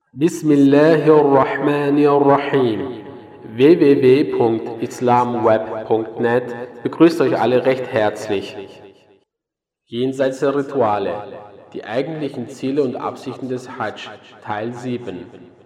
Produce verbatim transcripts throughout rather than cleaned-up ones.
Bismillahirrahmanirrahim. w w w punkt islamweb punkt net begrüßt euch alle recht herzlich. Jenseits der Rituale. Die eigentlichen Ziele und Absichten des Hajj, Teil sieben.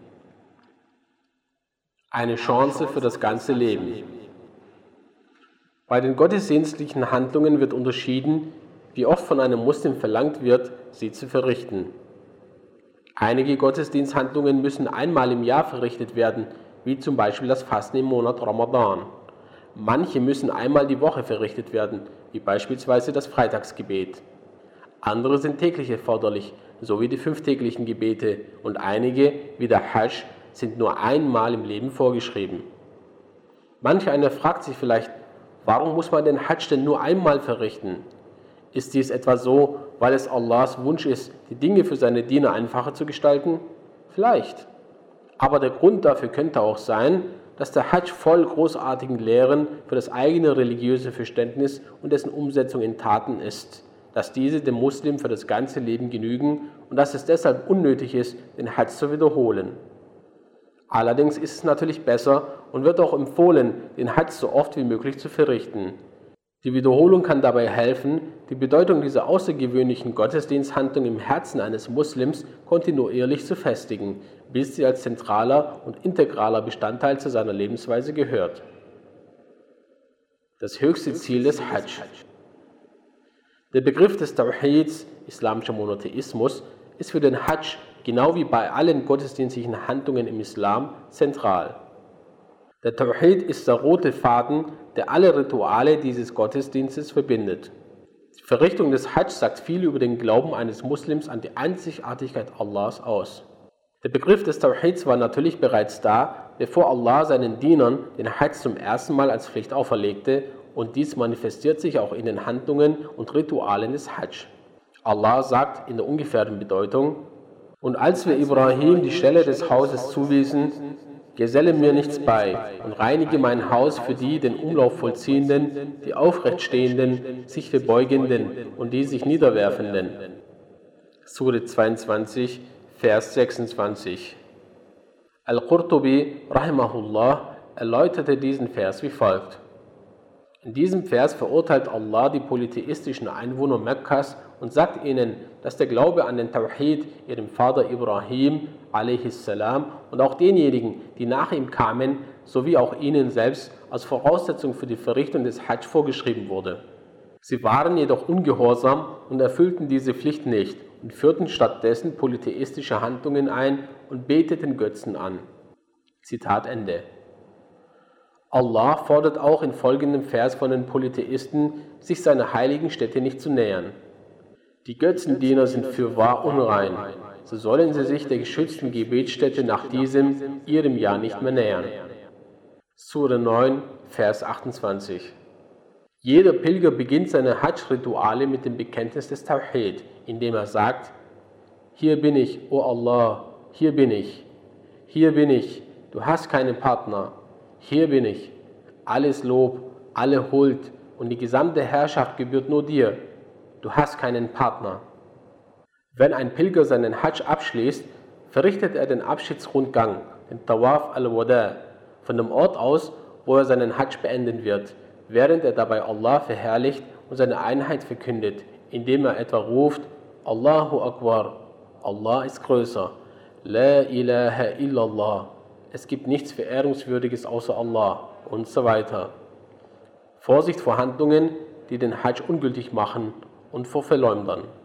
Eine Chance für das ganze Leben. Bei den gottesdienstlichen Handlungen wird unterschieden, wie oft von einem Muslim verlangt wird, sie zu verrichten. Einige Gottesdiensthandlungen müssen einmal im Jahr verrichtet werden, wie zum Beispiel das Fasten im Monat Ramadan. Manche müssen einmal die Woche verrichtet werden, wie beispielsweise das Freitagsgebet. Andere sind täglich erforderlich, so wie die fünftäglichen Gebete, und einige, wie der Hajj, sind nur einmal im Leben vorgeschrieben. Manch einer fragt sich vielleicht, warum muss man den Hajj denn nur einmal verrichten? Ist dies etwa so, weil es Allahs Wunsch ist, die Dinge für seine Diener einfacher zu gestalten? Vielleicht. Aber der Grund dafür könnte auch sein, dass der Hajj voll großartigen Lehren für das eigene religiöse Verständnis und dessen Umsetzung in Taten ist, dass diese dem Muslim für das ganze Leben genügen und dass es deshalb unnötig ist, den Hajj zu wiederholen. Allerdings ist es natürlich besser und wird auch empfohlen, den Hajj so oft wie möglich zu verrichten. Die Wiederholung kann dabei helfen, die Bedeutung dieser außergewöhnlichen Gottesdiensthandlung im Herzen eines Muslims kontinuierlich zu festigen, bis sie als zentraler und integraler Bestandteil zu seiner Lebensweise gehört. Das höchste Ziel des Hajj. Der Begriff des Tawhids, islamischer Monotheismus, ist für den Hajj, genau wie bei allen gottesdienstlichen Handlungen im Islam, zentral. Der Tawhid ist der rote Faden, der alle Rituale dieses Gottesdienstes verbindet. Die Verrichtung des Hajj sagt viel über den Glauben eines Muslims an die Einzigartigkeit Allahs aus. Der Begriff des Tawhids war natürlich bereits da, bevor Allah seinen Dienern den Hajj zum ersten Mal als Pflicht auferlegte, und dies manifestiert sich auch in den Handlungen und Ritualen des Hajj. Allah sagt in der ungefähren Bedeutung: Und als wir Ibrahim die Stelle des Hauses zuwiesen, geselle mir nichts bei und reinige mein Haus für die den Umlauf vollziehenden, die aufrecht stehenden, sich verbeugenden und die sich niederwerfenden. Sure zweiundzwanzig, Vers sechsundzwanzig. Al-Qurtubi, rahimahullah, erläuterte diesen Vers wie folgt. In diesem Vers verurteilt Allah die polytheistischen Einwohner Mekkas und sagt ihnen, dass der Glaube an den Tawhid ihrem Vater Ibrahim a.s. und auch denjenigen, die nach ihm kamen, sowie auch ihnen selbst als Voraussetzung für die Verrichtung des Hajj vorgeschrieben wurde. Sie waren jedoch ungehorsam und erfüllten diese Pflicht nicht und führten stattdessen polytheistische Handlungen ein und beteten Götzen an. Zitat Ende. Allah fordert auch in folgendem Vers von den Polytheisten, sich seiner heiligen Stätte nicht zu nähern. Die Götzendiener sind fürwahr unrein, so sollen sie sich der geschützten Gebetsstätte nach diesem, ihrem Jahr nicht mehr nähern. Sure neun, Vers achtundzwanzig. Jeder Pilger beginnt seine Hajj-Rituale mit dem Bekenntnis des Tawhid, indem er sagt: Hier bin ich, o Allah, hier bin ich, hier bin ich, du hast keinen Partner. Hier bin ich, alles Lob, alle Huld und die gesamte Herrschaft gebührt nur dir. Du hast keinen Partner. Wenn ein Pilger seinen Hajj abschließt, verrichtet er den Abschiedsrundgang, den Tawaf al-Wada, von dem Ort aus, wo er seinen Hajj beenden wird, während er dabei Allah verherrlicht und seine Einheit verkündet, indem er etwa ruft: Allahu Akbar, Allah ist größer, La ilaha illallah. Es gibt nichts Verehrungswürdiges außer Allah und so weiter. Vorsicht vor Handlungen, die den Hajj ungültig machen und vor Verleumdern.